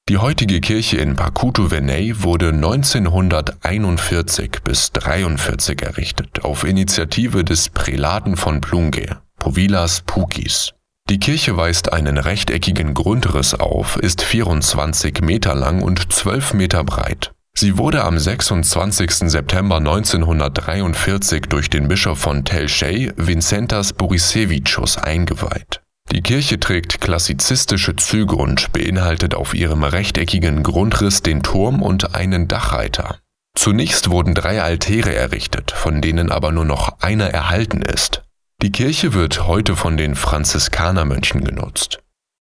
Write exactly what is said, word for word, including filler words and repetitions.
Die heutige Kirche in Pacuto-Veney wurde neunzehnhunderteinundvierzig bis dreiundvierzig errichtet, auf Initiative des Prälaten von Plunge, Povilas Pucis. Die Kirche weist einen rechteckigen Grundriss auf, ist vierundzwanzig Meter lang und zwölf Meter breit. Sie wurde am sechsundzwanzigsten September neunzehnhundertdreiundvierzig durch den Bischof von Telšiai, Vincentas Borisevicius, eingeweiht. Die Kirche trägt klassizistische Züge und beinhaltet auf ihrem rechteckigen Grundriss den Turm und einen Dachreiter. Zunächst wurden drei Altäre errichtet, von denen aber nur noch einer erhalten ist. Die Kirche wird heute von den Franziskanermönchen genutzt.